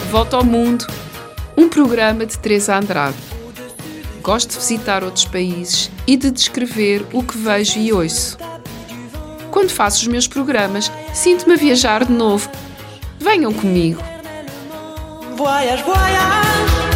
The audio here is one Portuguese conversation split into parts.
Volta ao Mundo, um programa de Teresa Andrade. Gosto de visitar outros países e de descrever o que vejo e ouço. Quando faço os meus programas, sinto-me a viajar de novo. Venham comigo. Voyage, voyage.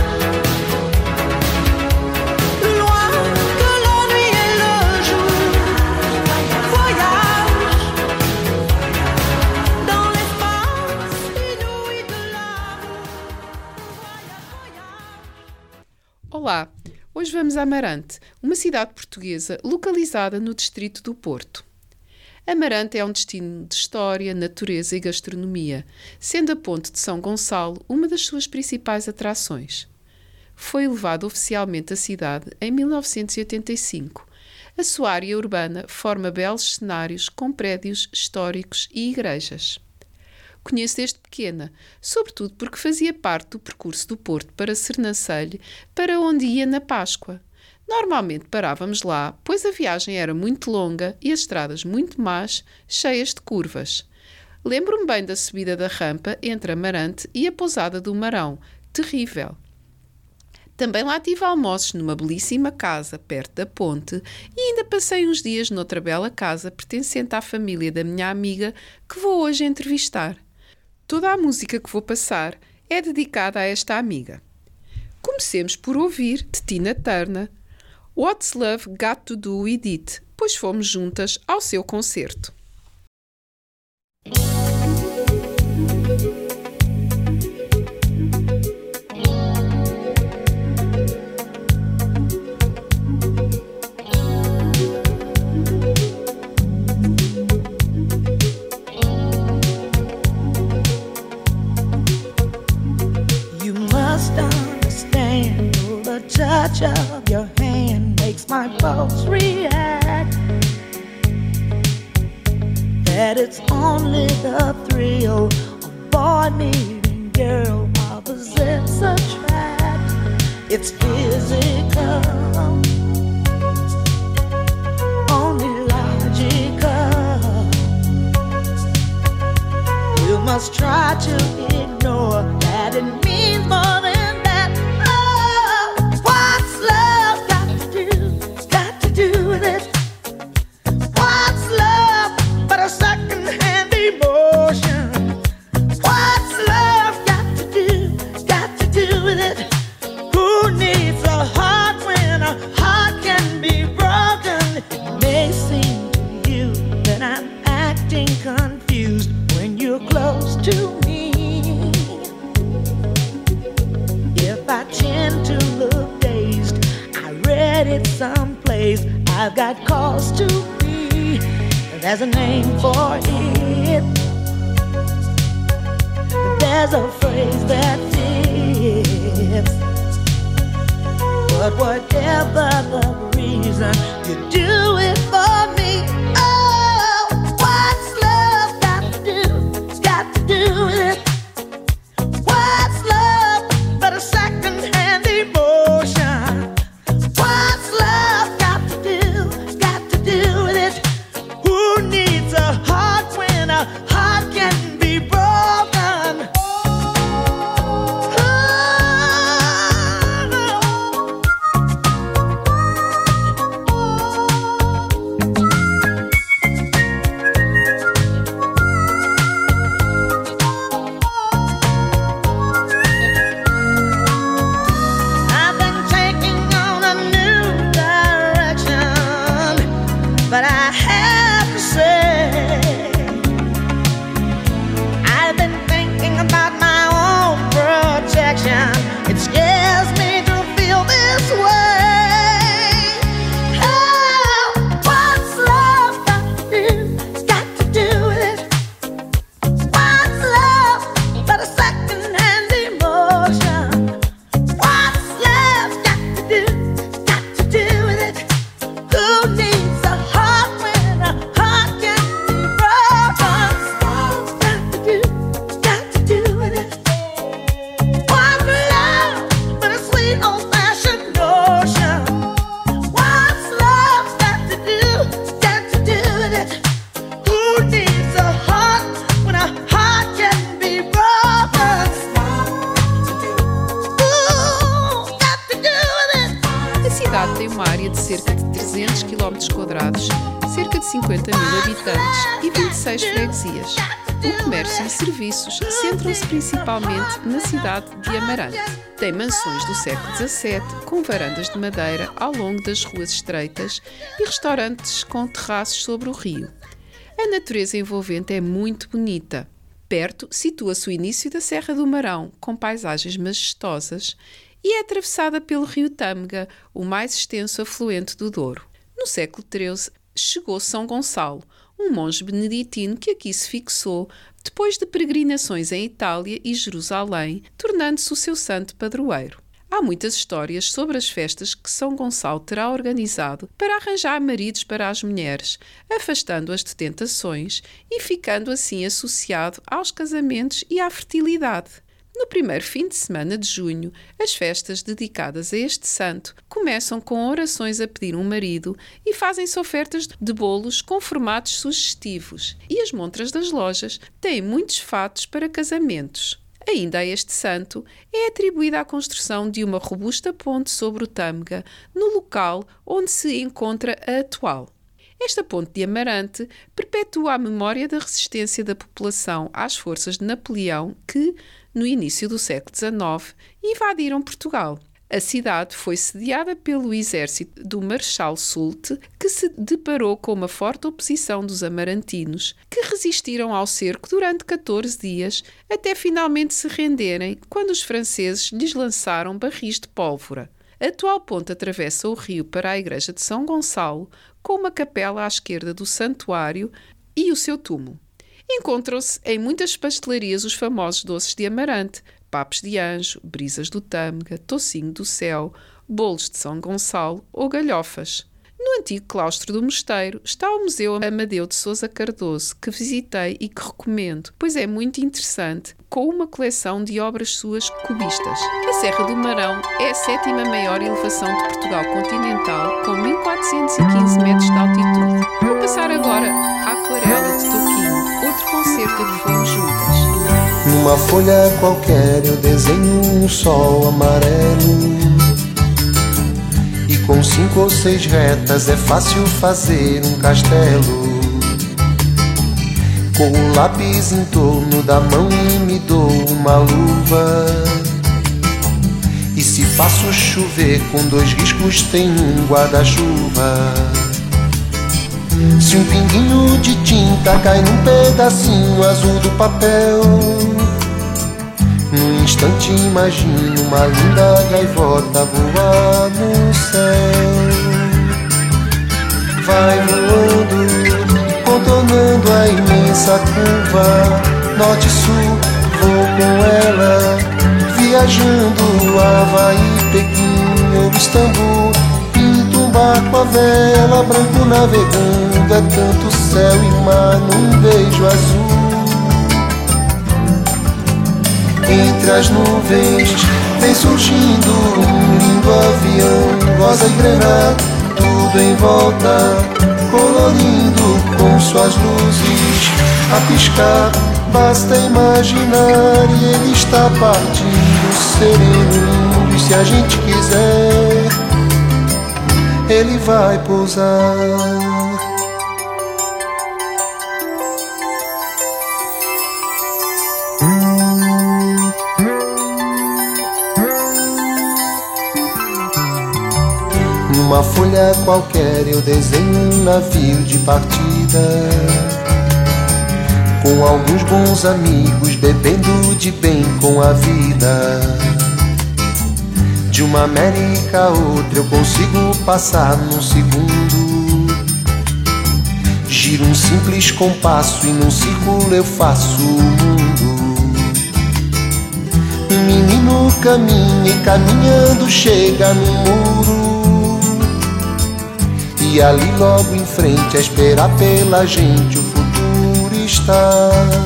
Olá, hoje vamos a Amarante, uma cidade portuguesa localizada no distrito do Porto. Amarante é um destino de história, natureza e gastronomia, sendo a Ponte de São Gonçalo uma das suas principais atrações. Foi elevado oficialmente à cidade em 1985. A sua área urbana forma belos cenários com prédios históricos e igrejas. Conheço desde pequena, sobretudo porque fazia parte do percurso do Porto para Sernancelho, para onde ia na Páscoa. Normalmente parávamos lá, pois a viagem era muito longa e as estradas muito más, cheias de curvas. Lembro-me bem da subida da rampa entre Amarante e a pousada do Marão, terrível. Também lá tive almoços numa belíssima casa perto da ponte e ainda passei uns dias noutra bela casa pertencente à família da minha amiga que vou hoje entrevistar. Toda a música que vou passar é dedicada a esta amiga. Comecemos por ouvir de Tina Turner What's Love Got to Do With It, pois fomos juntas ao seu concerto. Touch of your hand makes my pulse react. That it's only the thrill of boy meeting girl opposites attract. It's physical, only logical. You must try to ignore that it means more than I've got cause to be. There's a name for it. There's a phrase that fits. But whatever the reason, you do it for me. Oh, what's love got to do? Got to do with it. What's love but a second-hand emotion? What's love got to do with it? Who needs a heart when a heart can be broken? 200 km², cerca de 50 mil habitantes e 26 freguesias. O comércio e serviços centram-se principalmente na cidade de Amarante. Tem mansões do século XVII, com varandas de madeira ao longo das ruas estreitas e restaurantes com terraços sobre o rio. A natureza envolvente é muito bonita. Perto situa-se o início da Serra do Marão, com paisagens majestosas, e é atravessada pelo rio Tâmega, o mais extenso afluente do Douro. No século XIII chegou São Gonçalo, um monge beneditino que aqui se fixou depois de peregrinações em Itália e Jerusalém, tornando-se o seu santo padroeiro. Há muitas histórias sobre as festas que São Gonçalo terá organizado para arranjar maridos para as mulheres, afastando-as de tentações e ficando assim associado aos casamentos e à fertilidade. No primeiro fim de semana de junho, as festas dedicadas a este santo começam com orações a pedir um marido e fazem-se ofertas de bolos com formatos sugestivos, e as montras das lojas têm muitos fatos para casamentos. Ainda a este santo é atribuída a construção de uma robusta ponte sobre o Tâmega, no local onde se encontra a atual. Esta ponte de Amarante perpetua a memória da resistência da população às forças de Napoleão que, no início do século XIX, invadiram Portugal. A cidade foi sediada pelo exército do Marechal Soult, que se deparou com uma forte oposição dos amarantinos, que resistiram ao cerco durante 14 dias, até finalmente se renderem, quando os franceses lhes lançaram barris de pólvora. A atual ponte atravessa o rio para a igreja de São Gonçalo, com uma capela à esquerda do santuário e o seu túmulo. Encontram-se em muitas pastelarias os famosos doces de Amarante, papos de anjo, brisas do Tâmega, tocinho do céu, bolos de São Gonçalo ou galhofas. No antigo claustro do mosteiro está o Museu Amadeu de Sousa Cardoso, que visitei e que recomendo, pois é muito interessante, com uma coleção de obras suas cubistas. A Serra do Marão é a 7ª maior elevação de Portugal continental, com 1415 metros de altitude. Vou passar agora à Aquarela de Toquinho, outro concerto a que fomos juntas. Numa folha qualquer eu desenho um sol amarelo, e com 5 ou 6 retas é fácil fazer um castelo. Com o lápis em torno da mão e me dou uma luva, e se faço chover com 2 riscos tem um guarda-chuva. Se um pinguinho de tinta cai num pedacinho azul do papel, num instante imagino uma linda gaivota voar no céu. Vai voando, contornando a imensa curva, norte-sul, vou com ela, viajando Havaí, Pequim ou Istambul. Pinto um barco à vela, branco navegando, é tanto céu e mar num beijo azul. Entre as nuvens vem surgindo um lindo avião, rosa e grana, tudo em volta, colorindo com suas luzes a piscar. Basta imaginar e ele está partindo, sereno, e se a gente quiser, ele vai pousar. Numa folha qualquer eu desenho um navio de partida, com alguns bons amigos bebendo de bem com a vida. De uma América a outra eu consigo passar num segundo. Giro um simples compasso e num círculo eu faço o mundo. Um menino caminha e caminhando chega no muro, e ali logo em frente a esperar pela gente o futuro está.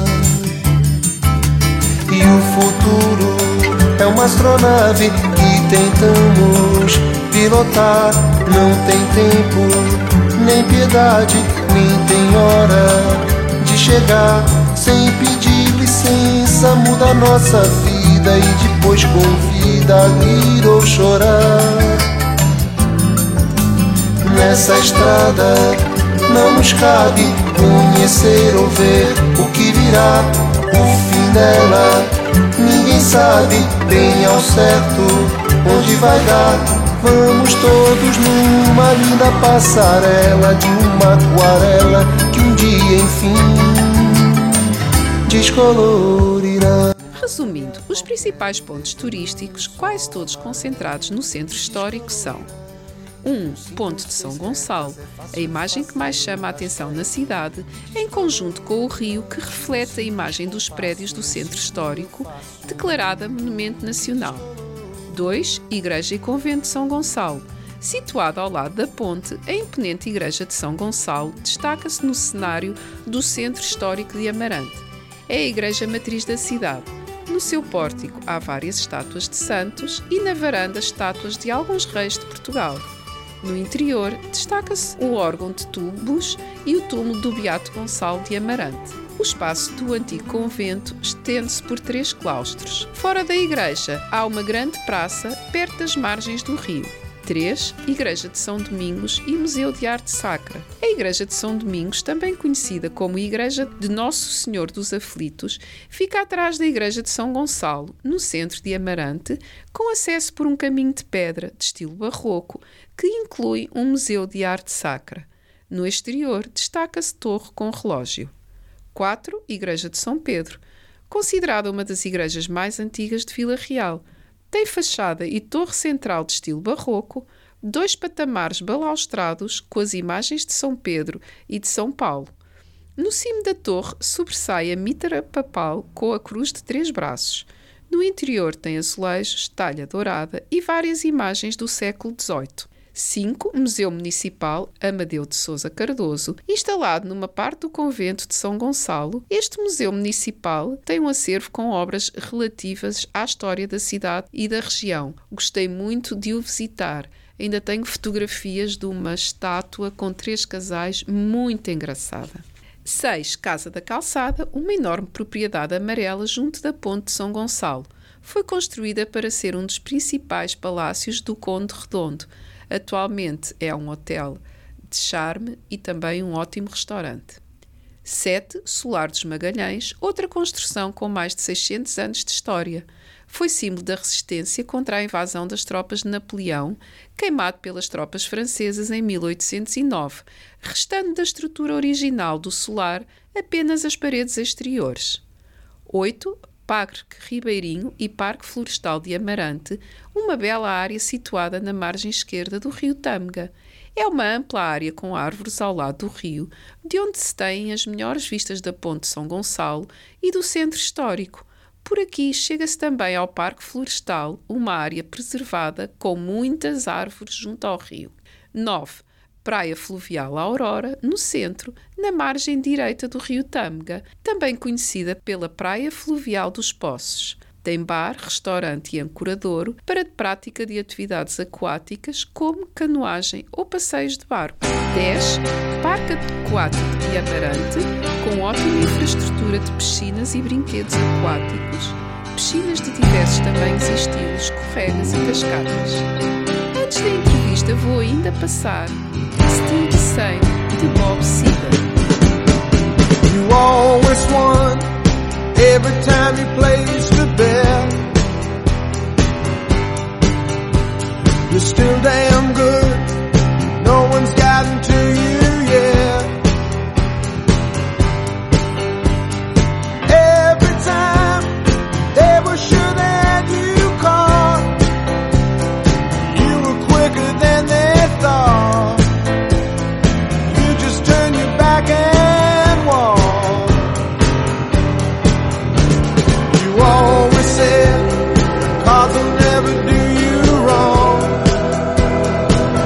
E o futuro é uma astronave que tentamos pilotar. Não tem tempo, nem piedade, nem tem hora de chegar. Sem pedir licença muda a nossa vida e depois convida a rir ou chorar. nessa estrada. Não nos cabe conhecer ou ver o que virá, o fim dela. Ninguém sabe bem ao certo onde vai dar. Vamos todos numa linda passarela de uma aquarela que um dia, enfim, descolorirá. Resumindo, os principais pontos turísticos, quase todos concentrados no centro histórico, são: 1. Ponte de São Gonçalo, a imagem que mais chama a atenção na cidade, em conjunto com o rio que reflete a imagem dos prédios do centro histórico, declarada Monumento Nacional. 2. Igreja e Convento de São Gonçalo. Situada ao lado da ponte, a imponente Igreja de São Gonçalo destaca-se no cenário do centro histórico de Amarante. É a igreja matriz da cidade. No seu pórtico há várias estátuas de santos e na varanda estátuas de alguns reis de Portugal. No interior, destaca-se o órgão de tubos e o túmulo do Beato Gonçalo de Amarante. O espaço do antigo convento estende-se por 3 claustros. Fora da igreja, há uma grande praça perto das margens do rio. 3. Igreja de São Domingos e Museu de Arte Sacra. A Igreja de São Domingos, também conhecida como Igreja de Nosso Senhor dos Aflitos, fica atrás da Igreja de São Gonçalo, no centro de Amarante, com acesso por um caminho de pedra de estilo barroco, que inclui um Museu de Arte Sacra. No exterior, destaca-se torre com relógio. 4. Igreja de São Pedro. Considerada uma das igrejas mais antigas de Vila Real. Tem fachada e torre central de estilo barroco, 2 patamares balaustrados com as imagens de São Pedro e de São Paulo. No cimo da torre sobressai a mitra papal com a cruz de 3 braços. No interior tem azulejos, talha dourada e várias imagens do século XVIII. 5. Museu Municipal Amadeu de Sousa Cardoso. Instalado numa parte do convento de São Gonçalo, este Museu Municipal tem um acervo com obras relativas à história da cidade e da região. Gostei muito de o visitar. Ainda tenho fotografias de uma estátua com 3 casais muito engraçada. 6. Casa da Calçada, uma enorme propriedade amarela junto da ponte de São Gonçalo. Foi construída para ser um dos principais palácios do Conde Redondo. Atualmente é um hotel de charme e também um ótimo restaurante. 7. Solar dos Magalhães, outra construção com mais de 600 anos de história. Foi símbolo da resistência contra a invasão das tropas de Napoleão, queimado pelas tropas francesas em 1809, restando da estrutura original do solar apenas as paredes exteriores. 8. Parque Ribeirinho e Parque Florestal de Amarante, uma bela área situada na margem esquerda do rio Tâmega. É uma ampla área com árvores ao lado do rio, de onde se têm as melhores vistas da Ponte de São Gonçalo e do centro histórico. Por aqui chega-se também ao Parque Florestal, uma área preservada com muitas árvores junto ao rio. 9. Praia Fluvial Aurora, no centro, na margem direita do rio Tâmega, também conhecida pela Praia Fluvial dos Poços. Tem bar, restaurante e ancoradouro para a prática de atividades aquáticas como canoagem ou passeios de barco. 10. Parque Aquático de Amarante, com ótima infraestrutura de piscinas e brinquedos aquáticos, piscinas de diversos tamanhos e estilos, escorregas e cascatas. Antes da entrevista vou ainda passar Still the Same, de Bob Seger. You always won every time you placed the bet. You're still damn good, no one's gotten to you yet. Every time they were sure that you caught, you were quicker than they thought. You just turn your back and walk. You always said cards will never do you wrong.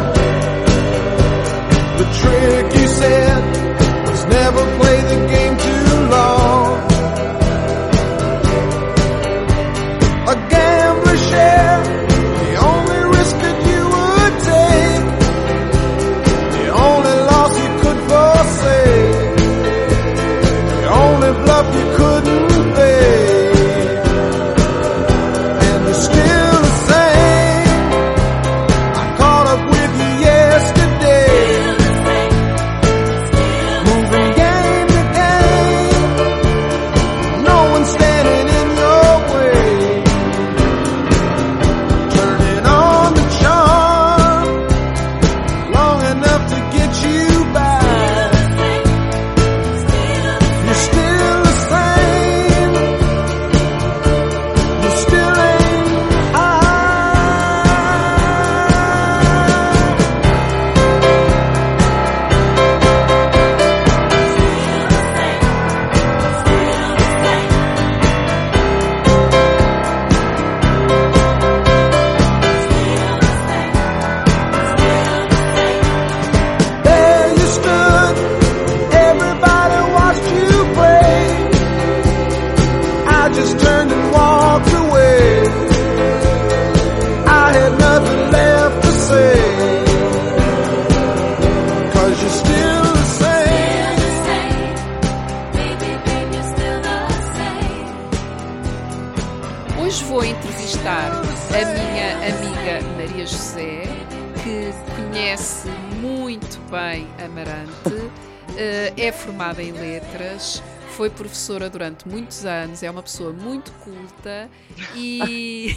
Hoje vou entrevistar a minha amiga Maria José, que conhece muito bem Amarante, é formada em letras, foi professora durante muitos anos, é uma pessoa muito culta e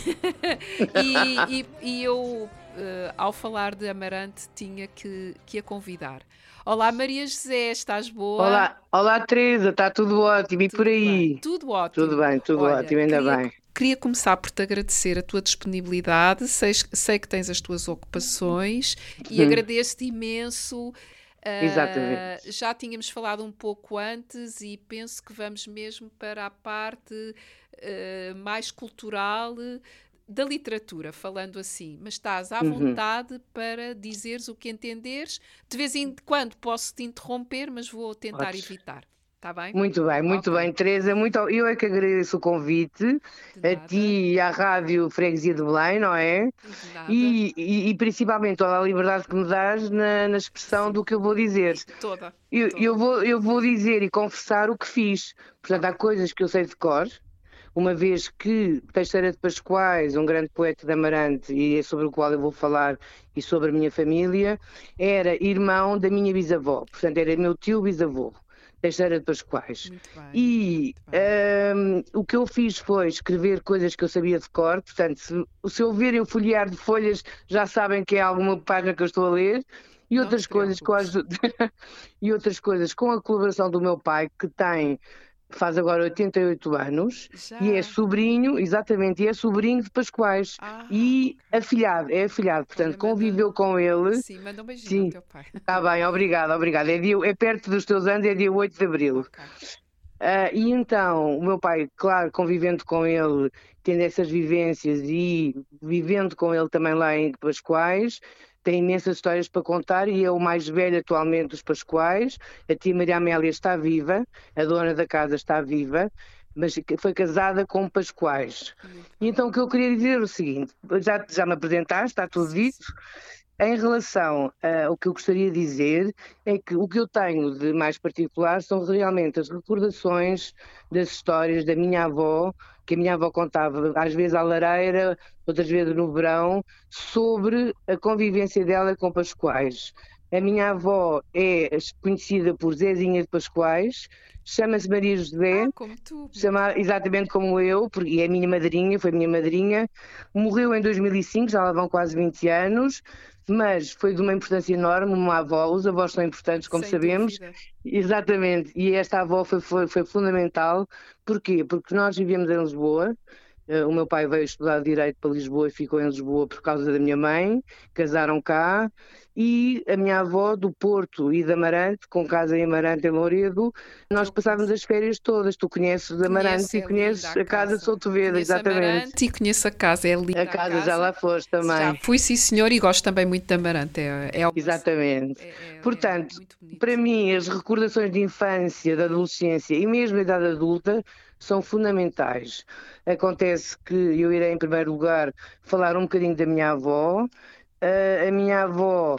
eu, ao falar de Amarante, tinha que a convidar. Olá, Maria José, estás boa? Olá Teresa, está tudo ótimo e Tudo por aí? bem, tudo ótimo. Tudo Olha, ótimo, ainda bem. Queria começar por te agradecer a tua disponibilidade, sei que tens as tuas ocupações e agradeço-te imenso. Exatamente. Já tínhamos falado um pouco antes e penso que vamos mesmo para a parte mais cultural da literatura, falando assim, mas estás à vontade para dizeres o que entenderes. De vez em quando posso te interromper, mas vou tentar Ótimo. evitar. Está bem? Muito Ok. bem, Teresa. Eu é que agradeço o convite De a nada. ti e à Rádio Freguesia de Belém, não é? De nada. E principalmente toda a liberdade que me dás na expressão do que eu vou dizer. Toda. Eu vou dizer e confessar o que fiz. Portanto, há coisas que eu sei de cor, uma vez que Teixeira de Pascoais, um grande poeta de Amarante, e é sobre o qual eu vou falar, e sobre a minha família, era irmão da minha bisavó. Portanto, era meu tio bisavô, Teixeira de Pascoais. Muito bem. E o que eu fiz foi escrever coisas que eu sabia de cor. Portanto, se ouvirem o folhear de folhas, já sabem que é alguma página que eu estou a ler. E Não outras te coisas e outras coisas com a colaboração do meu pai, que faz agora 88 anos, Já. e é sobrinho, exatamente, e é sobrinho de Pascoais. E ok. é afilhado, portanto, Olha, conviveu com ele. Sim, manda um beijinho Sim. ao teu pai. Está bem, obrigada. É perto dos teus anos, é dia 8 de abril. Ok. E então, o meu pai, claro, convivendo com ele, tendo essas vivências e vivendo com ele também lá em Pascoais, tem imensas histórias para contar e é o mais velho atualmente dos Pascoais. A tia Maria Amélia está viva, a dona da casa está viva, mas foi casada com Pascoais. E então o que eu queria dizer é o seguinte, já me apresentaste, está tudo Sim, dito. Em relação ao que eu gostaria de dizer, é que o que eu tenho de mais particular são realmente as recordações das histórias da minha avó, que a minha avó contava, às vezes à lareira, outras vezes no verão, sobre a convivência dela com Pascoais. A minha avó é conhecida por Zezinha de Pascoais, chama-se Maria José, como tu. exatamente como eu, e é minha madrinha, foi minha madrinha. Morreu em 2005, já lá vão quase 20 anos, mas foi de uma importância enorme, uma avó. Os avós são importantes, como Sem sabemos. dúvida. Exatamente, e esta avó foi fundamental. Porquê? Porque nós vivemos em Lisboa. O meu pai veio estudar Direito para Lisboa e ficou em Lisboa por causa da minha mãe, casaram cá, e a minha avó do Porto e de Amarante, com casa em Amarante, em Louredo, nós passávamos as férias todas. Tu conheces Amarante e conheces a casa de Soutoveda, exatamente. Amarante e conheço a casa, é linda A casa já lá foste também. Já fui, sim senhor, e gosto também muito de Amarante. Exatamente. Portanto, muito bonito. para mim, as recordações de infância, da adolescência e mesmo da idade adulta são fundamentais. Acontece que eu irei, em primeiro lugar, falar um bocadinho da minha avó. A minha avó,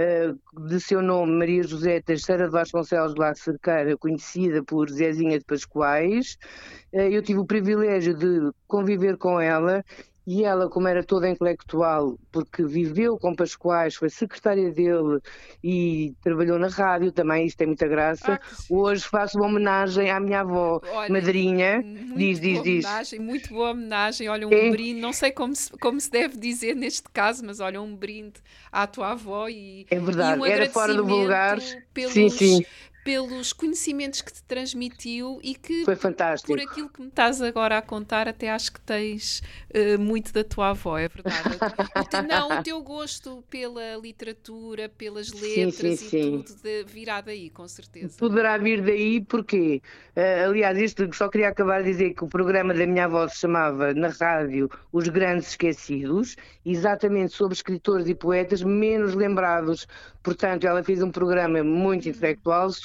de seu nome Maria José Teixeira de Vasconcelos de La Cerqueira, conhecida por Zezinha de Pascoais. Eu tive o privilégio de conviver com ela. E ela, como era toda intelectual, porque viveu com Pascoais, foi secretária dele e trabalhou na rádio também, isso tem muita graça. Hoje faço uma homenagem à minha avó, olha, madrinha. Diz. Muito boa homenagem. Olha, um brinde, não sei como se deve dizer neste caso, mas olha, um brinde à tua avó e, é verdade, e um era fora do vulgar. Sim. Pelos conhecimentos que te transmitiu e que, foi fantástico. Por aquilo que me estás agora a contar, até acho que tens muito da tua avó, é verdade. O teu gosto pela literatura, pelas letras tudo virá daí, com certeza. Poderá vir daí porque, aliás, só queria acabar de dizer que o programa da minha avó se chamava, na rádio, Os Grandes Esquecidos, exatamente sobre escritores e poetas menos lembrados. Portanto, ela fez um programa muito intelectual sobre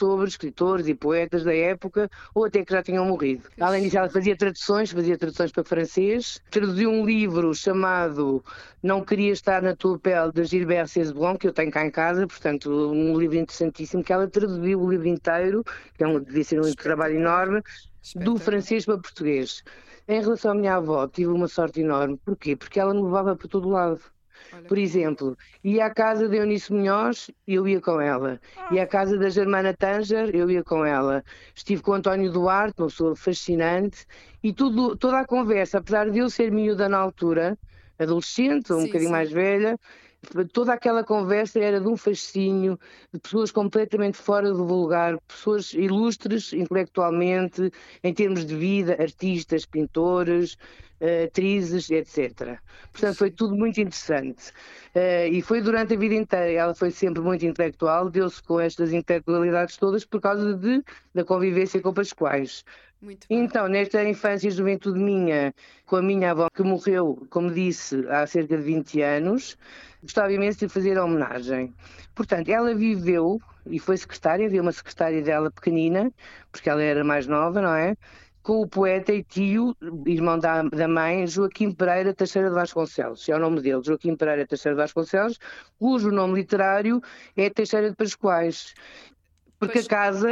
sobre escritores e poetas da época ou até que já tinham morrido. Além disso, ela fazia traduções para francês, traduziu um livro chamado Não Queria Estar na Tua Pele, de Gilbert Cesbron, que eu tenho cá em casa, portanto, um livro interessantíssimo, que ela traduziu o livro inteiro, que devia ser um trabalho enorme, do francês para português. Em relação à minha avó, tive uma sorte enorme. Porquê? Porque ela me levava para todo lado. Por exemplo, ia à casa de Eunice Munhoz, eu ia com ela. Ia à casa da Germana Tanger, eu ia com ela. Estive com o António Duarte, uma pessoa fascinante, e toda a conversa, apesar de eu ser miúda na altura, adolescente, um bocadinho mais velha, toda aquela conversa era de um fascínio, de pessoas completamente fora do vulgar, pessoas ilustres intelectualmente, em termos de vida, artistas, pintores, atrizes, etc. Portanto, foi tudo muito interessante. E foi durante a vida inteira. Ela foi sempre muito intelectual, deu-se com estas intelectualidades todas por causa da convivência com Pascoais. Então, nesta infância e juventude minha, com a minha avó, que morreu, como disse, há cerca de 20 anos, gostava imenso de fazer a homenagem. Portanto, ela viveu e foi secretária, havia uma secretária dela pequenina, porque ela era mais nova, não é? Com o poeta e tio, irmão da mãe, Joaquim Pereira Teixeira de Vasconcelos. É o nome dele, Joaquim Pereira Teixeira de Vasconcelos, cujo nome literário é Teixeira de Pascoais. Porque a casa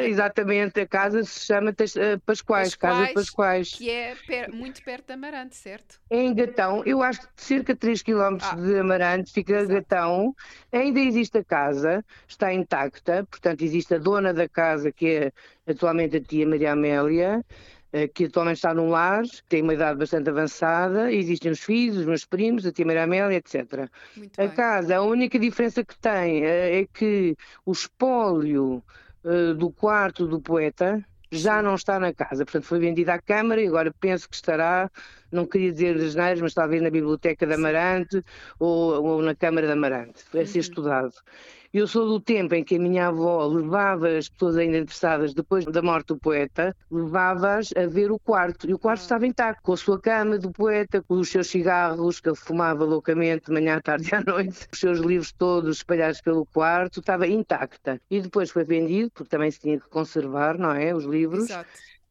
se chama Pascoais, Casa de Pascoais. Que é muito perto de Amarante, certo? Em Gatão, eu acho que cerca de 3 km de Amarante fica Gatão. Ainda existe a casa, está intacta, portanto existe a dona da casa, que é atualmente a tia Maria Amélia, que atualmente está num lar, tem uma idade bastante avançada, existem os filhos, os meus primos, a tia Maria Amélia, etc. A casa, a única diferença que tem é que o espólio do quarto do poeta já não está na casa, portanto foi vendida à Câmara e agora penso que estará, não queria dizer as neiras, mas talvez na Biblioteca de Amarante ou na Câmara de Amarante, vai ser estudado. Eu sou do tempo em que a minha avó levava as pessoas ainda interessadas, depois da morte do poeta, levava-as a ver o quarto. E o quarto estava intacto, com a sua cama do poeta, com os seus cigarros, que ele fumava loucamente, de manhã, à tarde e à noite, os seus livros todos espalhados pelo quarto, estava intacta. E depois foi vendido, porque também se tinha que conservar, não é, os livros. Exato.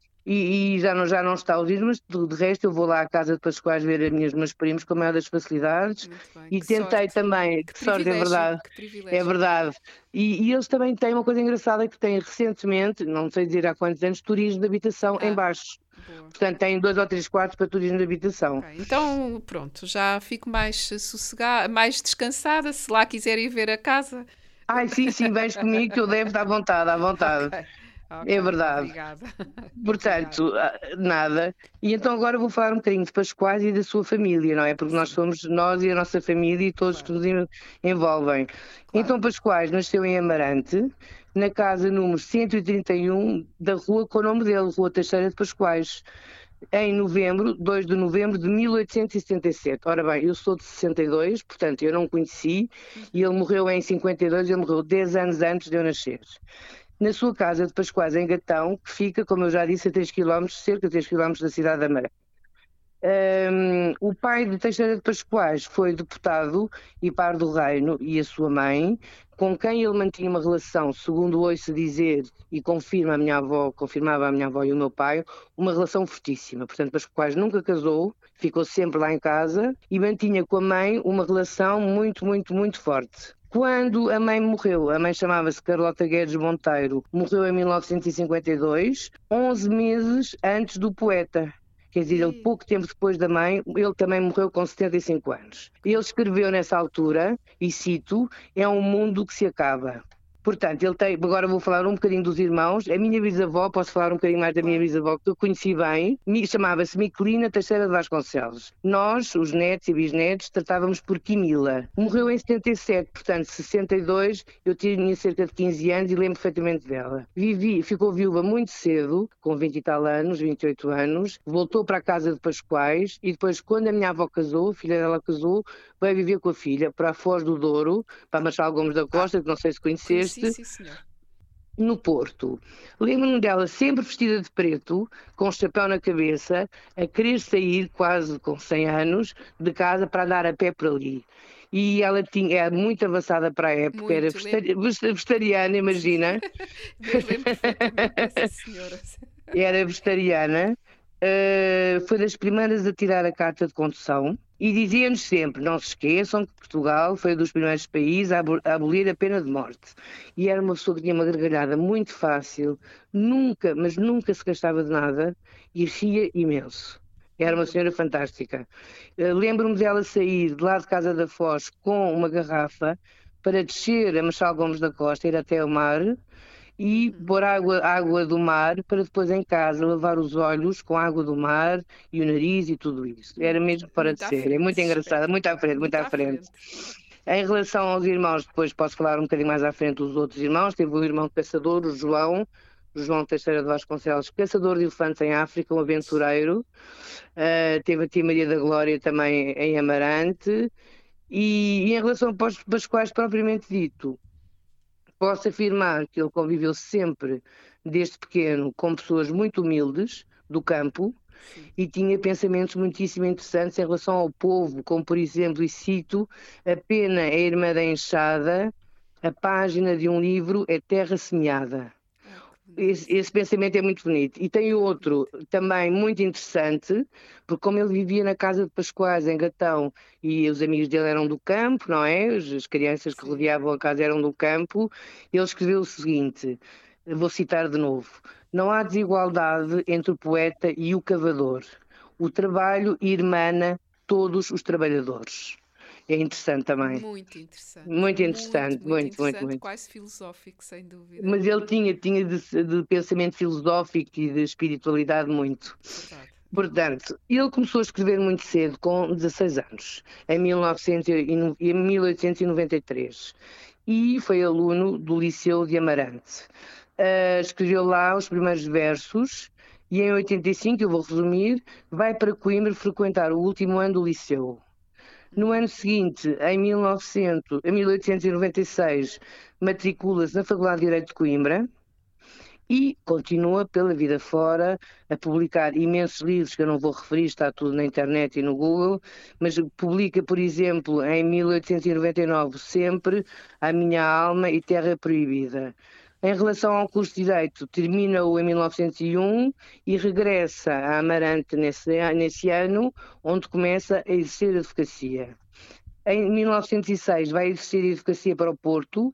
E já não está os livros, mas de resto eu vou lá à casa de Pascoais ver os meus primos com a maior das facilidades. E que tentei sorte. também, que sorte, é verdade, é verdade. E eles também têm uma coisa engraçada que têm recentemente, não sei dizer há quantos anos, turismo de habitação em baixo. Boa. Portanto, têm 2 ou 3 quartos para turismo de habitação. Okay. Então, pronto, já fico mais sossegada, mais descansada, se lá quiserem ver a casa. Ai, sim, vens comigo que eu devo estar à vontade, à vontade. Okay, é verdade. Obrigada. Portanto, nada. E então agora vou falar um bocadinho de Pascoais e da sua família, não é? Porque nós somos nós e a nossa família e todos que nos envolvem. Então Pascoais nasceu em Amarante, na casa número 131 da rua com o nome dele, Rua Teixeira de Pascoais, em 2 de novembro de 1877. Ora bem, eu sou de 62, portanto eu não o conheci, e ele morreu em 52, ele morreu 10 anos antes de eu nascer. Na sua casa de Pascoais, em Gatão, que fica, como eu já disse, a 3 km, cerca de 3 km da cidade de Amarante. O pai de Teixeira de Pascoais foi deputado e par do reino, e a sua mãe, com quem ele mantinha uma relação, segundo ouço dizer, e confirmava a minha avó e o meu pai, uma relação fortíssima. Portanto, Pascoais nunca casou, ficou sempre lá em casa e mantinha com a mãe uma relação muito, muito, muito forte. Quando a mãe morreu, a mãe chamava-se Carlota Guedes Monteiro, morreu em 1952, 11 meses antes do poeta. Quer dizer, ele, pouco tempo depois da mãe, ele também morreu com 75 anos. Ele escreveu nessa altura, e cito, é um mundo que se acaba. Portanto, ele tem, agora vou falar um bocadinho dos irmãos. A minha bisavó, posso falar um bocadinho mais da minha bisavó, que eu conheci bem, chamava-se Miquelina Teixeira de Vasconcelos. Nós, os netos e bisnetos, tratávamos por Quimila. Morreu em 77, portanto, 62, eu tinha cerca de 15 anos e lembro perfeitamente dela. Ficou viúva muito cedo, com 20 e tal anos, 28 anos, voltou para a casa de Pascoais e depois, quando a minha avó casou, a filha dela casou, veio viver com a filha para a Foz do Douro, para Marchal Gomes da Costa, que não sei se conheceste. Sim, senhor. No Porto. Lembro-me dela sempre vestida de preto, com o chapéu na cabeça, a querer sair, quase com 100 anos, de casa para andar a pé por ali. e ela era muito avançada para a época, era Muito, lembro. vegetariana, imagina. Eu lembro perfeitamente dessa senhora. Era vegetariana, foi das primeiras a tirar a carta de condução e dizia-nos sempre: não se esqueçam que Portugal foi um dos primeiros países a abolir a pena de morte. E era uma pessoa que tinha uma gargalhada muito fácil, nunca, mas nunca se gastava de nada e ria imenso. Era uma senhora fantástica. Lembro-me dela sair de lá de Casa da Foz com uma garrafa para descer a Marechal Gomes da Costa, ir até o mar e pôr água do mar para depois em casa lavar os olhos com água do mar e o nariz e tudo isso. Era mesmo fora Muito de à série, frente, muito engraçada, espero. muito à frente, muito Muito à à frente. frente. Em relação aos irmãos, depois posso falar um bocadinho mais à frente dos outros irmãos. Teve um irmão caçador, o João Teixeira de Vasconcelos, caçador de elefantes em África, um aventureiro. Teve a tia Maria da Glória também em Amarante. E em relação aos Pascoais propriamente dito, posso afirmar que ele conviveu sempre, desde pequeno, com pessoas muito humildes do campo e tinha pensamentos muitíssimo interessantes em relação ao povo, como por exemplo, e cito: a pena é irmã da enxada, a página de um livro é terra semeada. Esse pensamento é muito bonito. E tem outro também muito interessante, porque como ele vivia na casa de Pascoais, em Gatão, e os amigos dele eram do campo, não é? As crianças que rodeavam a casa eram do campo, ele escreveu o seguinte, vou citar de novo: não há desigualdade entre o poeta e o cavador. O trabalho irmana todos os trabalhadores. É interessante também. Muito interessante. Muito interessante, Muito muito interessante, quase filosófico, sem dúvida. Mas ele tinha de pensamento filosófico e de espiritualidade muito. Verdade. Portanto, ele começou a escrever muito cedo, com 16 anos, em 1893, e foi aluno do Liceu de Amarante. Escreveu lá os primeiros versos e em 85, eu vou resumir, vai para Coimbra frequentar o último ano do liceu. No ano seguinte, em 1896, matricula-se na Faculdade de Direito de Coimbra e continua pela vida fora a publicar imensos livros que eu não vou referir, está tudo na internet e no Google, mas publica, por exemplo, em 1899, sempre A Minha Alma e Terra Proibida. Em relação ao curso de Direito, termina-o em 1901 e regressa a Amarante nesse ano, onde começa a exercer a advocacia. Em 1906 vai exercer a advocacia para o Porto,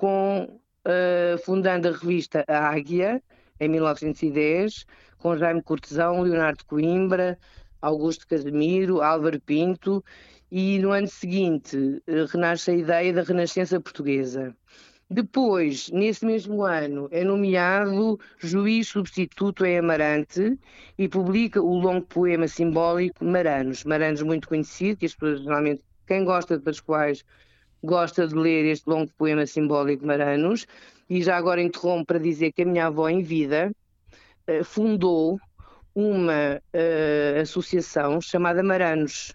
fundando a revista A Águia, em 1910, com Jaime Cortesão, Leonardo Coimbra, Augusto Casimiro, Álvaro Pinto, e no ano seguinte renasce a ideia da Renascença Portuguesa. Depois, nesse mesmo ano, é nomeado juiz substituto em Amarante e publica o longo poema simbólico Maranos. Maranos muito conhecido, que as pessoas, geralmente, quem gosta de Pascoais, gosta de ler este longo poema simbólico Maranos. E já agora interrompo para dizer que a minha avó, em vida, fundou uma associação chamada Maranos.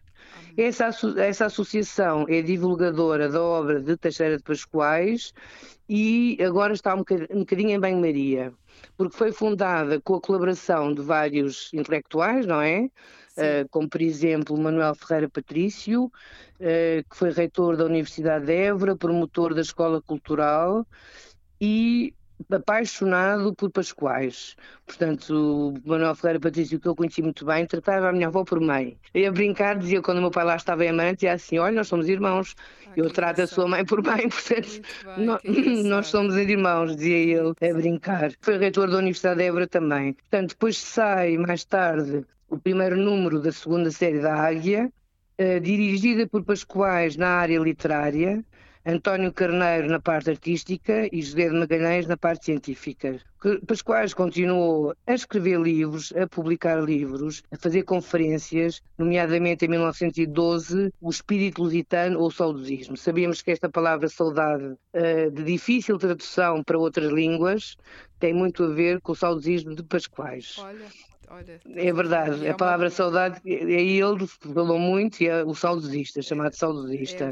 Essa associação é divulgadora da obra de Teixeira de Pascoais e agora está um bocadinho em banho-maria, porque foi fundada com a colaboração de vários intelectuais, não é? Como, por exemplo, Manuel Ferreira Patrício, que foi reitor da Universidade de Évora, promotor da Escola Cultural e apaixonado por Pascoais. Portanto, o Manuel Ferreira Patrício, que eu conheci muito bem, tratava a minha avó por mãe. Eu a brincar, dizia, quando o meu pai lá estava em Amarante, dizia assim: olha, nós somos irmãos, eu trato a sua mãe por mãe, portanto, nós somos irmãos, dizia ele, a brincar. Foi reitor da Universidade de Évora também. Portanto, depois sai, mais tarde, o primeiro número da segunda série da Águia, dirigida por Pascoais na área literária, António Carneiro na parte artística e José de Magalhães na parte científica. Pascoais continuou a escrever livros, a publicar livros, a fazer conferências, nomeadamente em 1912, o espírito lusitano ou saudosismo. Sabíamos que esta palavra saudade, de difícil tradução para outras línguas, tem muito a ver com o saudosismo de Pascoais. Olha, é verdade, a palavra saudade, ele falou muito, e é o saudosista, chamado saudosista.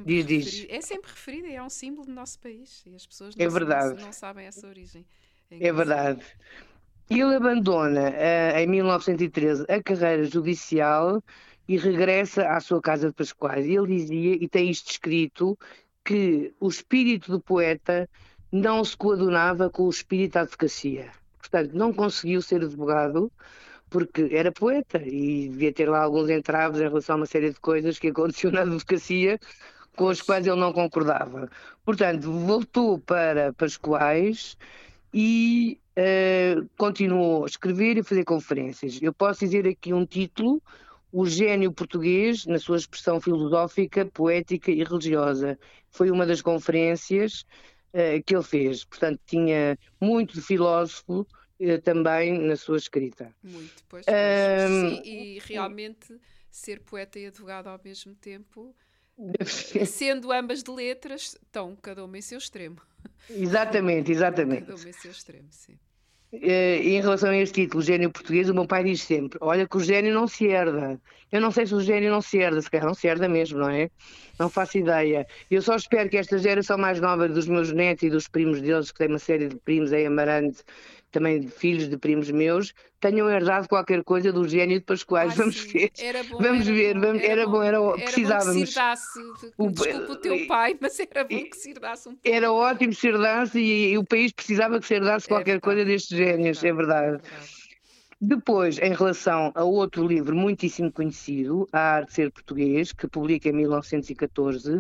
É sempre referido, é um símbolo do nosso país e as pessoas não sabem essa origem. É verdade. Ele abandona em 1913 a carreira judicial e regressa à sua casa de Pascoais. E ele dizia, e tem isto escrito, que o espírito do poeta não se coadunava com o espírito da advocacia. Portanto, não conseguiu ser advogado porque era poeta e devia ter lá alguns entraves em relação a uma série de coisas que aconteceu na advocacia com as quais ele não concordava. Portanto, voltou para Pascoais e continuou a escrever e a fazer conferências. Eu posso dizer aqui um título: O Gênio Português, na sua expressão filosófica, poética e religiosa. Foi uma das conferências que ele fez. Portanto, tinha muito de filósofo também na sua escrita. Muito, pois. Sim, e realmente ser poeta e advogado ao mesmo tempo, sendo ambas de letras, estão cada uma em seu extremo. Exatamente. Cada uma em seu extremo, sim. Em relação a este título, Gênio Português, o meu pai diz sempre: olha que o gênio não se herda. Eu não sei se o gênio não se herda, se calhar não se herda mesmo, não é? Não faço ideia. Eu só espero que esta geração mais nova dos meus netos e dos primos deles, que tem uma série de primos em Amarante, também de filhos de primos meus, tenham herdado qualquer coisa do gênio de Pascoais. Vamos sim. ver. Era bom, Vamos ver. Precisávamos. Bom que se herdasse, desculpa o teu pai, mas era bom que se herdasse um pouco. Era ótimo se herdasse e o país precisava que se herdasse qualquer coisa destes génios, é verdade. Depois, em relação a outro livro muitíssimo conhecido, A Arte de Ser Português, que publica em 1914,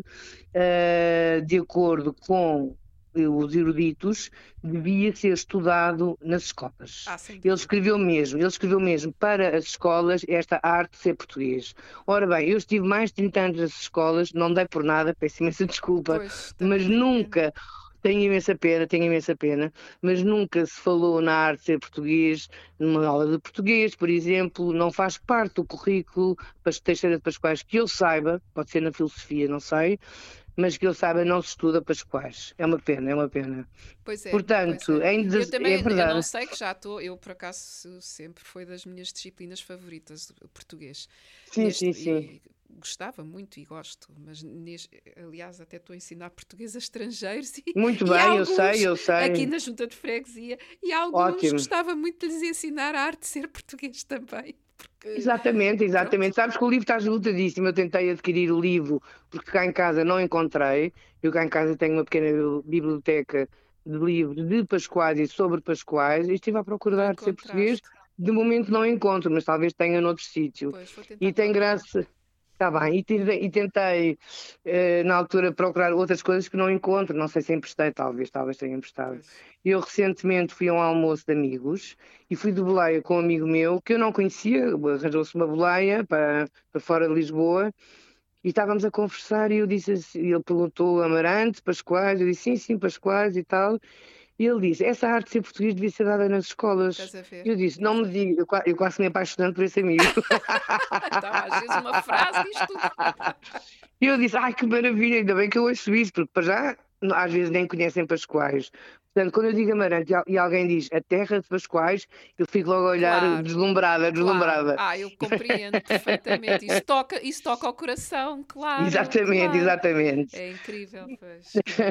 de acordo com os eruditos, devia ser estudado nas escolas. Ele escreveu mesmo para as escolas esta arte de ser português. Ora bem, eu estive mais de 30 anos nas escolas, não dei por nada, peço imensa desculpa, mas nunca... Tenho imensa pena, mas nunca se falou na arte de ser português, numa aula de português, por exemplo, não faz parte do currículo Teixeira de Pascoais, que eu saiba, pode ser na filosofia, não sei, mas que eu saiba não se estuda Pascoais. É uma pena. Pois é. Portanto, eu também, é verdade. Eu não sei que já estou, eu por acaso sempre foi das minhas disciplinas favoritas, o português. Sim. E gostava muito e gosto, mas aliás até estou a ensinar português a estrangeiros muito e bem, alguns, eu sei. Aqui na Junta de Freguesia, e alguns gostava muito de lhes ensinar a arte de ser português também. Porque... Exatamente. Sabes que o livro está esgotadíssimo. Eu tentei adquirir o livro porque cá em casa não encontrei. Eu cá em casa tenho uma pequena biblioteca de livros de Pascoais e sobre Pascoais e estive à procura da arte de ser português. De momento não encontro, mas talvez tenha noutro sítio. E tem graça... Está bem, e tentei na altura procurar outras coisas que não encontro, não sei se emprestei, talvez tenha emprestado. Eu recentemente fui a um almoço de amigos e fui de boleia com um amigo meu que eu não conhecia, arranjou-se uma boleia para fora de Lisboa e estávamos a conversar e eu disse assim, ele perguntou Amarante, Pascoais, eu disse sim, Pascoais e tal. E ele disse, essa arte de ser português devia ser dada nas escolas. Eu disse, não me diga, eu quase me apaixonando por esse amigo. Então, às vezes uma frase diz tudo. E eu disse, ai que maravilha, ainda bem que eu ouço isso, porque para já, às vezes nem conhecem Pascoais. Portanto, quando eu digo Amarante e alguém diz a terra de Pascoais, eu fico logo a olhar deslumbrada. Eu compreendo perfeitamente. Isso toca ao coração, claro. Exatamente. É incrível, pois.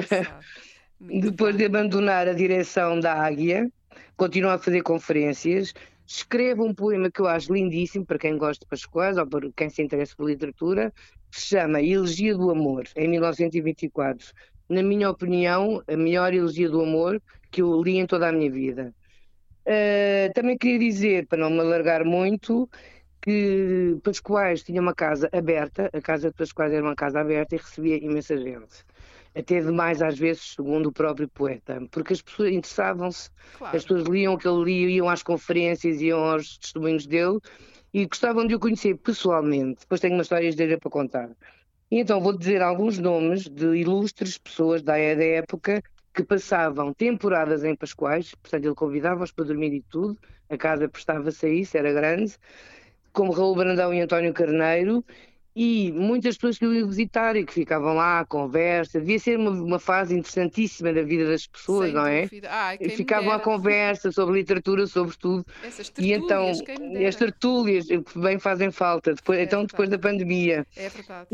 Depois de abandonar a direção da Águia, continua a fazer conferências, escreve um poema que eu acho lindíssimo para quem gosta de Pascoais ou para quem se interessa por literatura, que se chama Elegia do Amor, em 1924. Na minha opinião, a melhor elegia do amor que eu li em toda a minha vida. Também queria dizer, para não me alargar muito, que Pascoais tinha uma casa aberta, a casa de Pascoais era uma casa aberta e recebia imensa gente. Até demais às vezes, segundo o próprio poeta, porque as pessoas interessavam-se, as pessoas liam o que ele lia, iam às conferências, iam aos testemunhos dele e gostavam de o conhecer pessoalmente. Depois tenho uma história dele para contar. E então vou dizer alguns nomes de ilustres pessoas da época que passavam temporadas em Pascoais, portanto ele convidava-os para dormir e tudo, a casa prestava-se a isso, era grande, como Raul Brandão e António Carneiro, e muitas pessoas que eu ia visitar e que ficavam lá à conversa. Devia ser uma fase interessantíssima da vida das pessoas, não é? E ficavam à conversa sobre literatura, sobre tudo. Essas tertúlias, e então, as tertúlias, que bem fazem falta, depois da pandemia. É verdade.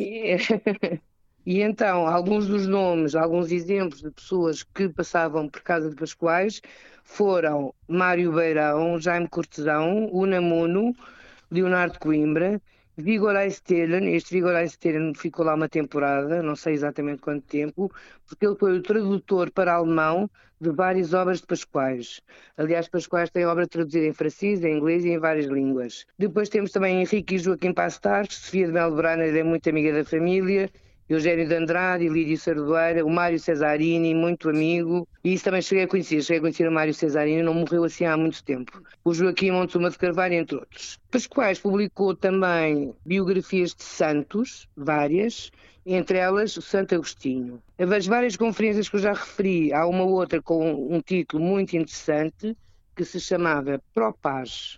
E então, alguns dos nomes, alguns exemplos de pessoas que passavam por casa de Pascoais foram Mário Beirão, Jaime Cortesão, Unamuno, Leonardo Coimbra, Vigor Eisteddfod. Este Vigor Eisteddfod ficou lá uma temporada, não sei exatamente quanto tempo, porque ele foi o tradutor para alemão de várias obras de Pascoais. Aliás, Pascoais tem obra traduzida em francês, em inglês e em várias línguas. Depois temos também Henrique e Joaquim Passos, Sofia de Melo Braner é muito amiga da família, Eugénio de Andrade, Lídio Sardoeira, o Mário Cesarini, muito amigo, e isso também cheguei a conhecer o Mário Cesarini, não morreu assim há muito tempo. O Joaquim Montezuma de Carvalho, entre outros. Pascoais publicou também biografias de santos, várias, entre elas o Santo Agostinho. As várias conferências que eu já referi, há uma outra com um título muito interessante, que se chamava Propaz.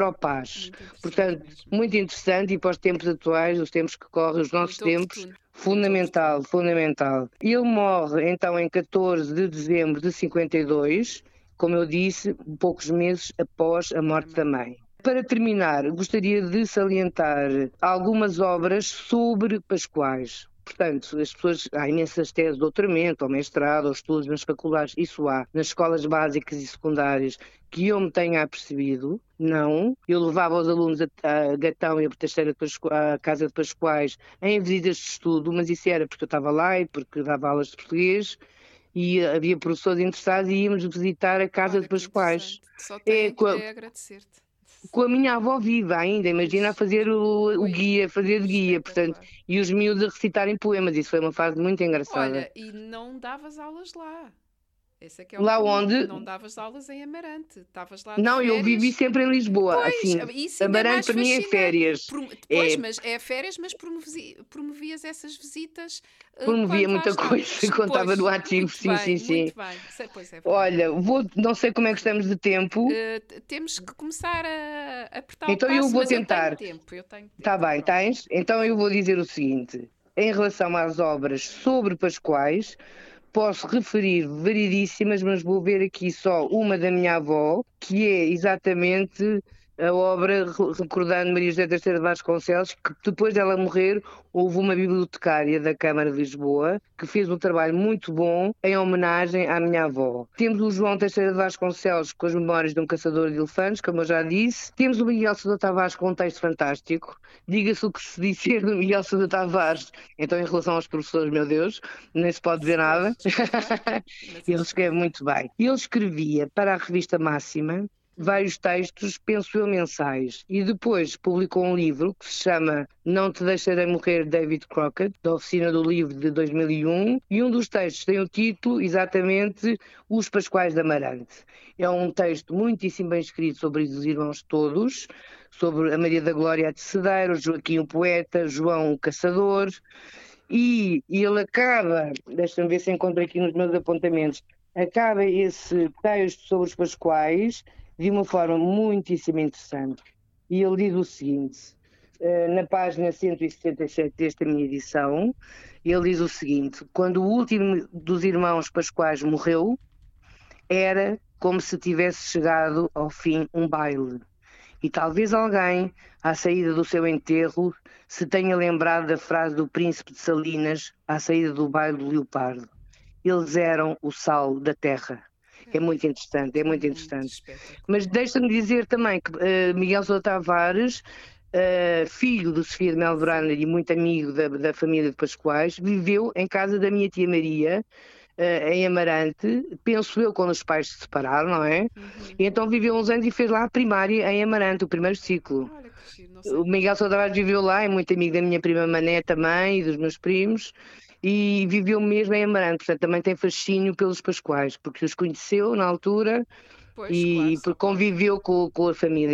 Portanto, muito interessante e para os tempos atuais, os tempos que correm, os nossos tempos, fundamental. Ele morre então em 14 de dezembro de 52, como eu disse, poucos meses após a morte da mãe. Para terminar, gostaria de salientar algumas obras sobre Pascoais. Portanto, as pessoas, há imensas teses de doutoramento, ou mestrado, ou estudos nas faculdades, isso há, nas escolas básicas e secundárias, que eu me tenha apercebido, não. Eu levava os alunos a Gatão e a Teixeira à Casa de Pascoais em visitas de estudo, mas isso era porque eu estava lá e porque dava aulas de português, e havia professores interessados e íamos visitar a Casa de Pascoais. Só tenho que agradecer-te. Com a minha avó viva ainda, imagina a fazer o guia, fazer de guia, portanto, e os miúdos a recitarem poemas, isso foi uma fase muito engraçada. Olha, e não davas aulas lá? Esse é que é lá problema. onde? Não davas aulas em Amarante, estavas lá de Não, férias. eu vivi sempre em Lisboa, pois, assim, Amarante para mim é férias. Pois, mas é férias, mas promovias essas visitas. Promovia muita coisa, contava no ativo, sim. Muito bem, pois é verdade. Olha, não sei como é que estamos de tempo. Temos que começar a apertar então o passo, eu vou mas tentar. Eu tenho tempo. Está bem, tens? Então eu vou dizer o seguinte, em relação às obras sobre Pascoais, posso referir variedíssimas, mas vou ver aqui só uma da minha avó, que é exatamente a obra recordando Maria José Teixeira de Vasconcelos, que depois dela morrer houve uma bibliotecária da Câmara de Lisboa que fez um trabalho muito bom em homenagem à minha avó. Temos o João Teixeira de Vasconcelos com as memórias de um caçador de elefantes, como eu já disse. Temos o Miguel Sousa Tavares com um texto fantástico. Diga-se o que se disser do Miguel Sousa Tavares. Então, em relação aos professores, meu Deus, nem se pode ver nada. Ele escreve muito bem. Ele escrevia para a revista Máxima vários textos, penso eu, mensais. E depois publicou um livro que se chama Não Te Deixarei Morrer, David Crockett, da Oficina do Livro de 2001, e um dos textos tem o título, exatamente, Os Pascoais de Amarante. É um texto muitíssimo bem escrito sobre os irmãos todos, sobre a Maria da Glória de Cedeiro, Joaquim o Poeta, João o Caçador, e ele acaba, deixa-me ver se encontro aqui nos meus apontamentos, acaba esse texto sobre os Pascoais de uma forma muitíssimo interessante. E ele diz o seguinte, na página 177 desta minha edição, ele diz o seguinte: quando o último dos irmãos Pascoais morreu, era como se tivesse chegado ao fim um baile. E talvez alguém, à saída do seu enterro, se tenha lembrado da frase do príncipe de Salinas à saída do baile do Leopardo. Eles eram o sal da terra. É muito interessante. Mas deixa-me dizer também que Miguel Sousa Tavares, filho de Sofia de Melo Braner e muito amigo da família de Pascoais, viveu em casa da minha tia Maria, em Amarante, penso eu, quando os pais se separaram, não é? E então viveu uns anos e fez lá a primária em Amarante, o primeiro ciclo. Olha que giro, não sei. O Miguel Sousa Tavares viveu lá, é muito amigo da minha prima Mané também e dos meus primos. E viveu mesmo em Amarante, portanto também tem fascínio pelos Pascoais, porque os conheceu na altura e porque conviveu com a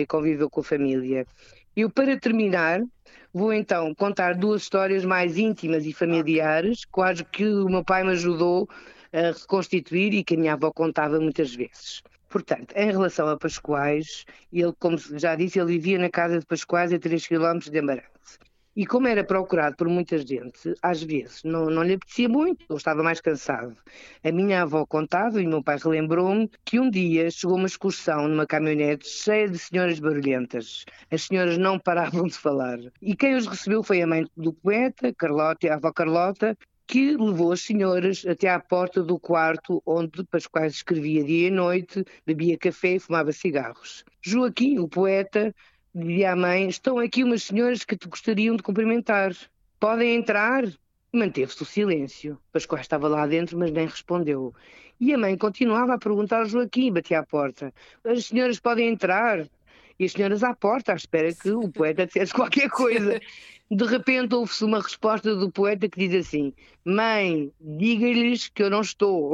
família. Eu, para terminar, vou então contar duas histórias mais íntimas e familiares, quase que o meu pai me ajudou a reconstituir e que a minha avó contava muitas vezes. Portanto, em relação a Pascoais, ele, como já disse, ele vivia na casa de Pascoais a 3 km de Amarante. E como era procurado por muita gente, às vezes não lhe apetecia muito, ou estava mais cansado. A minha avó contava, e o meu pai relembrou-me, que um dia chegou uma excursão numa caminhonete cheia de senhoras barulhentas. As senhoras não paravam de falar. E quem os recebeu foi a mãe do poeta, a avó Carlota, que levou as senhoras até à porta do quarto onde Pascoais escrevia dia e noite, bebia café e fumava cigarros. Joaquim, o poeta, dizia à mãe: estão aqui umas senhoras que te gostariam de cumprimentar. Podem entrar? Manteve-se o silêncio. Pascoal estava lá dentro, mas nem respondeu. E a mãe continuava a perguntar ao Joaquim, batia à porta: as senhoras podem entrar? E as senhoras à porta, à espera que o poeta dissesse qualquer coisa. De repente ouve-se uma resposta do poeta que diz assim: mãe, diga-lhes que eu não estou.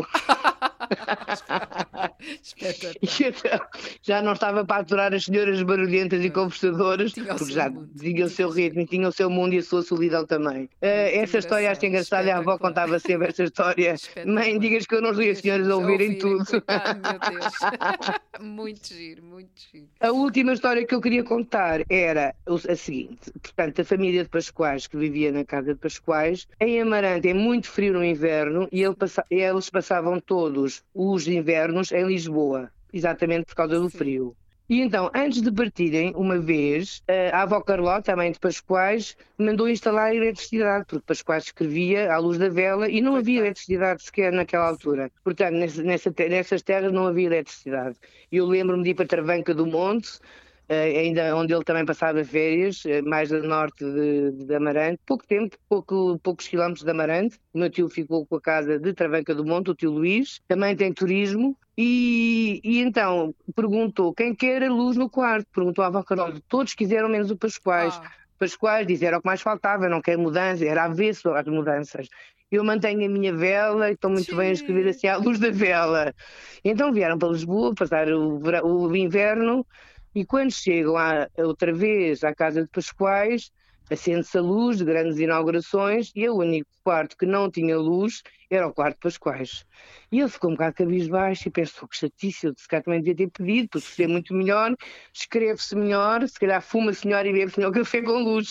Espetacular. E então, já não estava para aturar as senhoras barulhentas e conversadoras, Tinha o porque seu já mundo. tinha o seu ritmo, tinha o seu mundo e a sua solidão também. Essa história acho engraçada, a avó espetacular. contava sempre esta história. Espetacular. Mãe, digas que eu não estou e as senhoras a ouvirem tudo. Coitado, meu Deus. Muito giro, muito giro. A última história que eu queria contar era a seguinte. Portanto, a família de Pascoais, que vivia na casa de Pascoais, em Amarante é muito frio no inverno e eles passavam todos os invernos em Lisboa, exatamente por causa do Sim. frio. E então, antes de partirem, uma vez, a avó Carlota, a mãe de Pascoais, mandou instalar a eletricidade, porque Pascoais escrevia à luz da vela e não havia Coitado. eletricidade sequer naquela altura. Portanto, nessas terras não havia eletricidade. Eu lembro-me de ir para Travanca do Monte, ainda onde ele também passava férias, mais a norte de Amarante, pouco tempo, poucos quilómetros de Amarante. O meu tio ficou com a casa de Travanca do Monte, o tio Luís, também tem turismo, e então perguntou quem quer a luz no quarto, perguntou à avó Carol, todos quiseram menos o Pascoais. Ah, Pascoais disseram o que mais faltava, não quer mudança, era avesso às mudanças. Eu mantenho a minha vela e estou muito bem a escrever assim à luz da vela. Então vieram para Lisboa, passar o inverno, e quando chegam outra vez à casa de Pascoais, acende-se a luz de grandes inaugurações e o único quarto que não tinha luz era o quarto de Pascoais. E ele ficou um bocado cabisbaixo e pensou que chatice, eu se calhar também devia ter pedido, porque se é muito melhor, escreve-se melhor, se calhar fuma-se melhor e bebe-se melhor café com luz.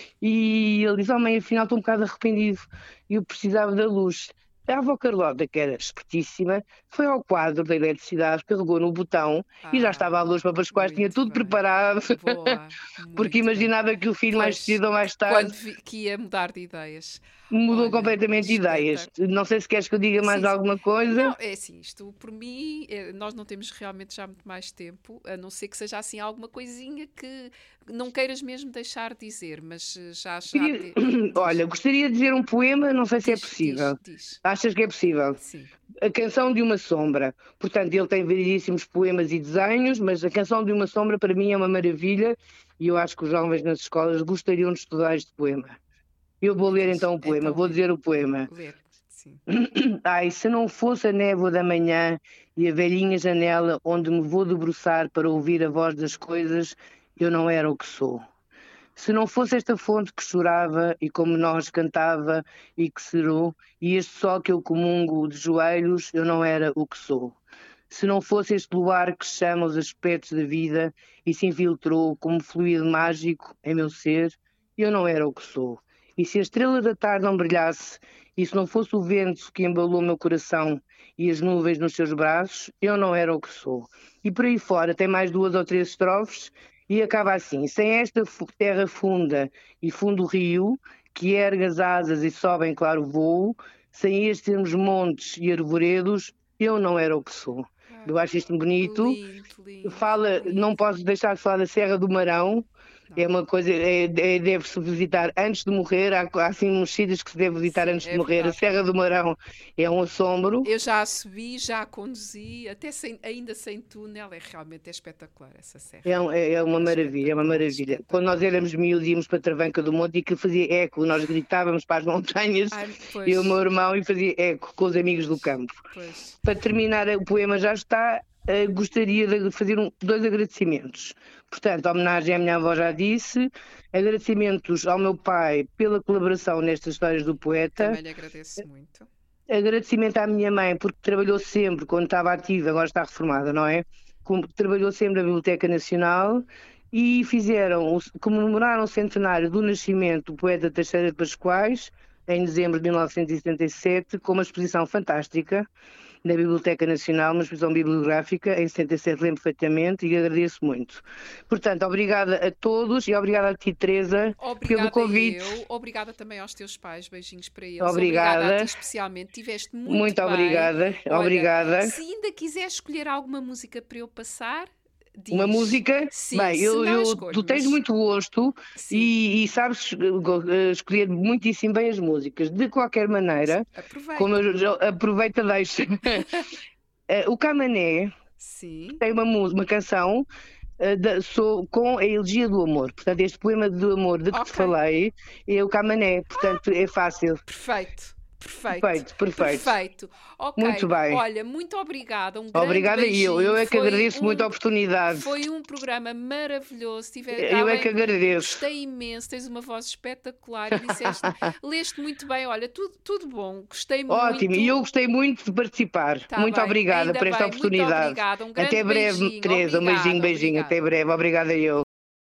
E ele disse: oh mãe, afinal estou um bocado arrependido, eu precisava da luz. A avó Carlota, que era espertíssima, foi ao quadro da eletricidade, carregou no botão e já estava a luz para Pascoais, tinha muito tudo bem. preparado, Boa, porque muito imaginava que o filho mais Pois, cedo ou mais quando tarde que ia mudar de ideias. mudou Olha, completamente de ideias. Não sei se queres que eu diga mais Sim, sim. alguma coisa. Não, é assim, isto por mim, nós não temos realmente já muito mais tempo, a não ser que seja assim alguma coisinha que não queiras mesmo deixar de dizer, mas já Queria- diz, Olha, gostaria de dizer um poema, não sei se é possível. diz. Achas que é possível? Sim. A Canção de uma Sombra. Portanto, ele tem variedíssimos poemas e desenhos, mas a Canção de uma Sombra para mim é uma maravilha e eu acho que os jovens nas escolas gostariam de estudar este poema. Eu vou ler então o poema, Então vou lê. dizer o poema. Ler, sim. Ai, se não fosse a névoa da manhã e a velhinha janela onde me vou debruçar para ouvir a voz das coisas, eu não era o que sou. Se não fosse esta fonte que chorava e como nós cantava e que cerou, e este sol que eu comungo de joelhos, eu não era o que sou. Se não fosse este luar que chama os aspectos da vida e se infiltrou como fluido mágico em meu ser, eu não era o que sou. E se a estrela da tarde não brilhasse, e se não fosse o vento que embalou meu coração e as nuvens nos seus braços, eu não era o que sou. E por aí fora tem mais 2 ou 3 estrofes e acaba assim: sem esta terra funda e fundo rio, que ergue as asas e sobe em claro voo, sem estes montes e arvoredos, eu não era o que sou. Eu acho isto bonito. Lindo, Fala, não posso deixar de falar da Serra do Marão. É uma coisa, deve-se visitar antes de morrer. Há assim uns sítios que se deve visitar antes de morrer. verdade. A Serra do Marão é um assombro. Eu já a subi, já a conduzi, até ainda sem túnel, realmente espetacular essa serra. É uma maravilha, é uma maravilha. Quando nós éramos miúdos, íamos para a Travanca do Monte e que fazia eco, nós gritávamos para as montanhas, Pois. eu e o meu irmão, e fazia eco com os amigos do campo. Pois. Para terminar, o poema já está. Gostaria de fazer 2 agradecimentos. Portanto, a homenagem à minha avó já disse, agradecimentos ao meu pai pela colaboração nestas histórias do poeta. Também lhe agradeço muito. Agradecimento à minha mãe, porque trabalhou sempre, quando estava ativa, agora está reformada, não é? Trabalhou sempre na Biblioteca Nacional e comemoraram o centenário do nascimento do poeta Teixeira de Pascoais, em dezembro de 1977, com uma exposição fantástica na Biblioteca Nacional, uma exposição bibliográfica, em 77, lembro perfeitamente, e agradeço muito. Portanto, obrigada a todos e obrigada a ti, Teresa, pelo convite. Obrigada também aos teus pais, beijinhos para eles. Obrigada. Obrigada a ti especialmente, tiveste muito bem. Obrigada, Olha, obrigada. Se ainda quiser escolher alguma música para eu passar, Diz. Uma música? Sim, Bem, se não escolho, tu tens mas- muito gosto Sim. e sabes escolher muitíssimo bem as músicas. De qualquer maneira, Aproveita. como eu aproveita, deixa. O Camané Sim. tem uma canção com a elegia do amor. Portanto, este poema do amor de que te Ok. falei é o Camané. Portanto, é fácil. Perfeito. Perfeito. Ok. Muito bem. Olha, muito obrigada. Um grande Obrigada e eu. Eu é que beijinho. agradeço muito a oportunidade. Foi um programa maravilhoso. Eu é que agradeço. Gostei imenso. Tens uma voz espetacular. E leste muito bem. Olha, tudo bom. Gostei muito. Ótimo, e eu gostei muito de participar. Tá Muito bem. obrigada Ainda por esta bem. oportunidade. Muito obrigada. Um grande Até breve, beijinho. Teresa. Um beijinho. Obrigada. Até breve. Obrigada eu.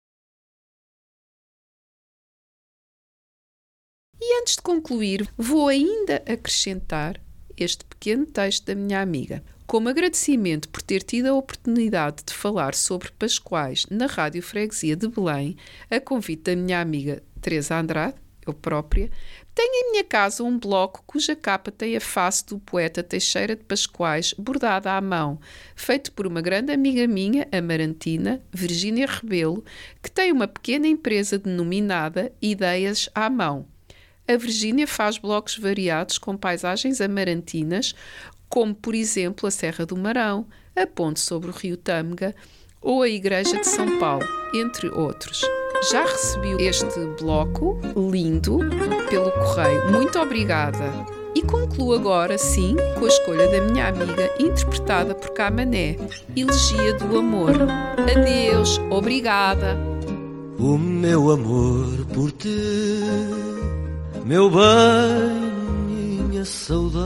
E antes de concluir, vou ainda acrescentar este pequeno texto da minha amiga. Como agradecimento por ter tido a oportunidade de falar sobre Pascoais na Rádio Freguesia de Belém, a convite da minha amiga Teresa Andrade, eu própria, tenho em minha casa um bloco cuja capa tem a face do poeta Teixeira de Pascoais bordada à mão, feito por uma grande amiga minha, amarantina, Virgínia Rebelo, que tem uma pequena empresa denominada Ideias à Mão. A Virgínia faz blocos variados com paisagens amarantinas, como, por exemplo, a Serra do Marão, a ponte sobre o rio Tâmega ou a Igreja de São Paulo, entre outros. Já recebi este bloco lindo pelo correio. Muito obrigada! E concluo agora, sim, com a escolha da minha amiga, interpretada por Camané, Elegia do Amor. Adeus, obrigada! O meu amor por ti, meu bem, minha saudade,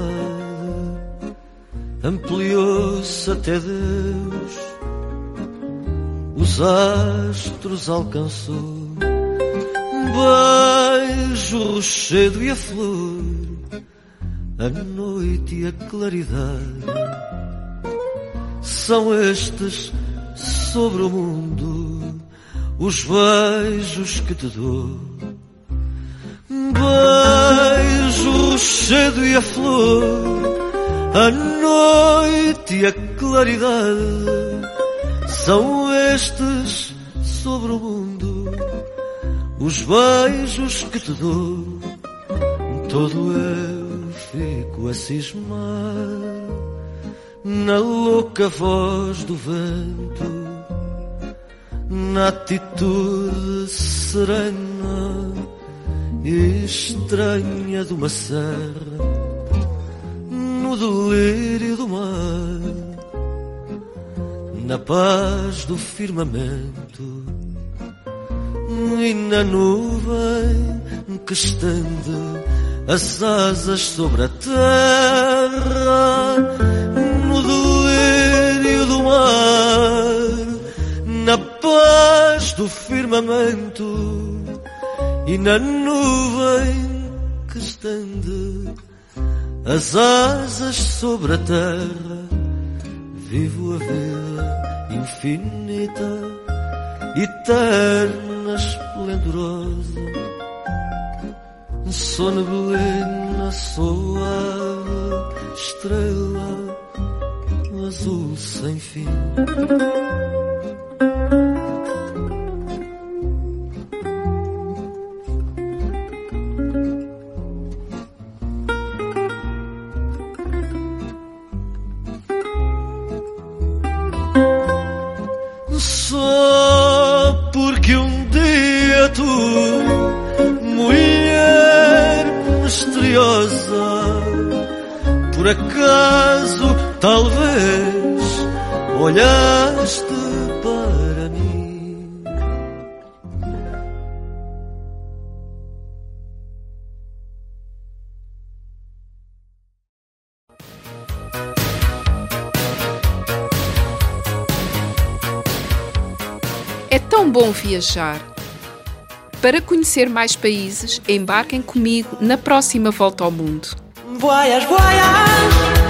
ampliou-se até Deus, os astros alcançou, beijo o rochedo e a flor, a noite e a claridade, são estes sobre o mundo os beijos que te dou. Beijo o rochedo e a flor, a noite e a claridade, são estes sobre o mundo os beijos que te dou. Todo eu fico a cismar na louca voz do vento, na atitude serena e estranha de uma serra, no delírio do mar, na paz do firmamento e na nuvem que estende as asas sobre a terra, no delírio do mar, na paz do firmamento e na nuvem que estende as asas sobre a terra, vivo a vida infinita, eterna, esplendorosa. Sou neblina, sou ave, estrela, azul sem fim. Só porque um dia tu, mulher misteriosa, por acaso, talvez, olhaste para mim. É tão bom viajar. Para conhecer mais países, embarquem comigo na próxima volta ao mundo. Voyage, voyage.